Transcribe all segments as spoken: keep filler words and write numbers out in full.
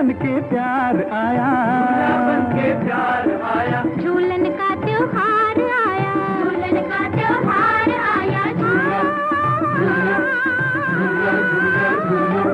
बन के प्यार आया, झूला बन के प्यार आया, झूलन का त्योहार आया, झूलन का त्योहार आया, झूला झूला झूला झूला झूला।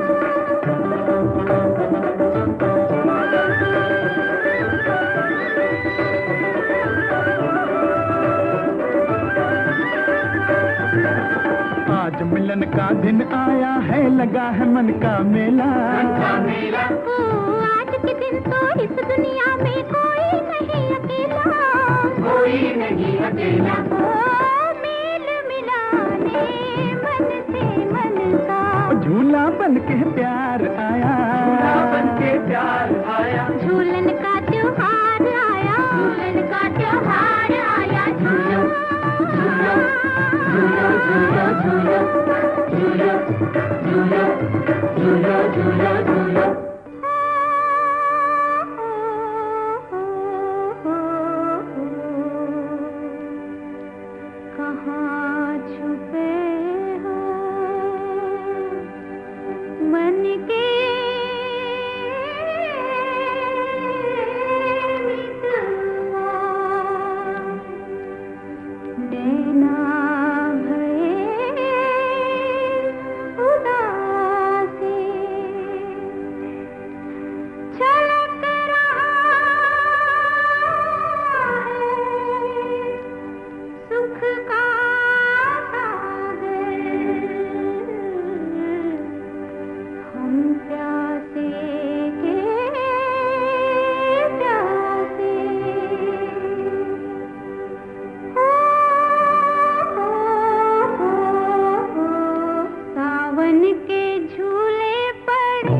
आज मिलन का दिन आया है, लगा है मन का मेला, मन का मेला। ओ, आज के दिन तो इस दुनिया में कोई नहीं अकेला, कोई नहीं अकेला। ओ, मेल मिलाने मन से मन का, झूला बन के प्यार आया, झूला बन के प्यार आया, झूलन का त्योहार आया, झूलन का त्योहार आया, झूला झूला झूला झूला झूला झूला झूला झूला झूला झूला। कहाँ छुपे हो मन के मितवा, देना भये उदासी, छलक रहा है सुख का सागर, हम प्यासे के प्यासे, हो, हो, हो, हो, सावन के झूले पड़े,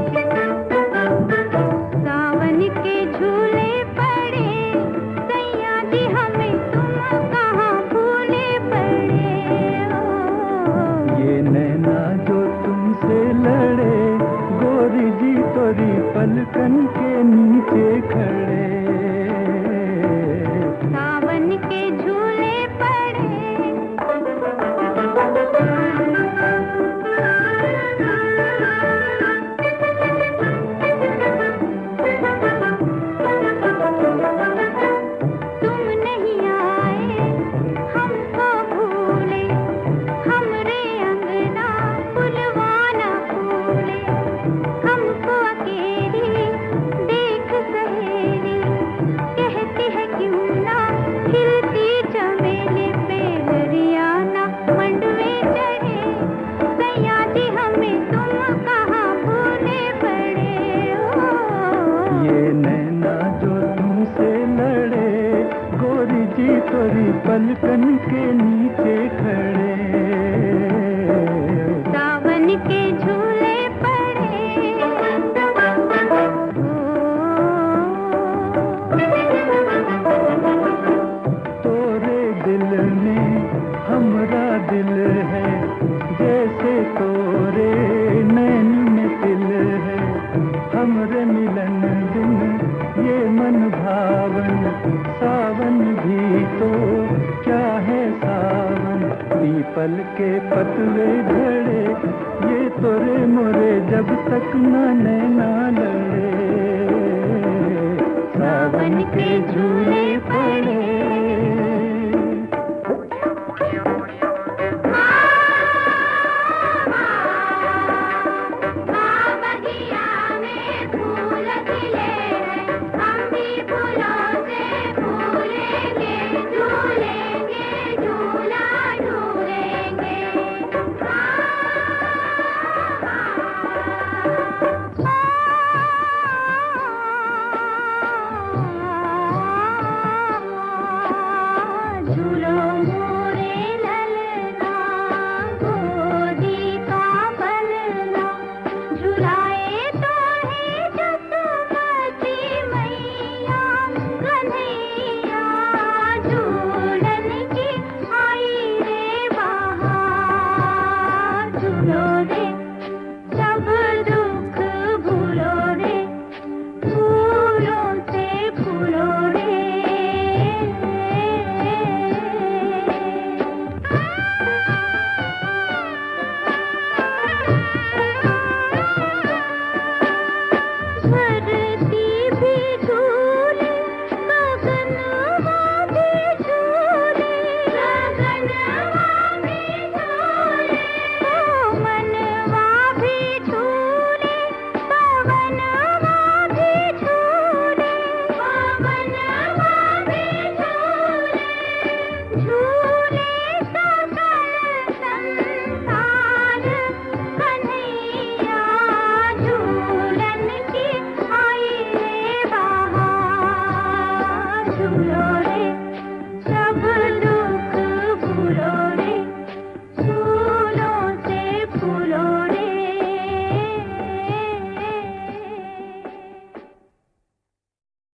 सावन के झूले पड़े, सैया जी हमें तुम कहाँ भूले पड़े हो। ये नैना जो तुमसे लड़े, गोरी जी तोरी पलकन के नीचे खड़े, सावन के झूले पड़े, तुम नहीं आए हमको भूले, हमरे अंगना फुलवाना फूले, हमको अकेली देख सहेली, कहती है क्यों ना खिलती चमेली पे हरियाणा मंडवे चढ़े, सैया जी हमें तुम कहाँ भूले पड़े हो। ये नैना जो तुमसे लड़े, गोरी जी तोरी पलकन के नीचे खड़े, सावन के झूले पड़े, तोरे दिल में हमरा दिल है, जैसे तोरे नैन में दिल है, हमरे मिलन दिन ये मन भावन, सावन भी तो क्या है सावन, पीपल के पतवे झड़े, ये तोरे मोरे जब तक न नैना लड़े, सावन के झूले पड़े। लगन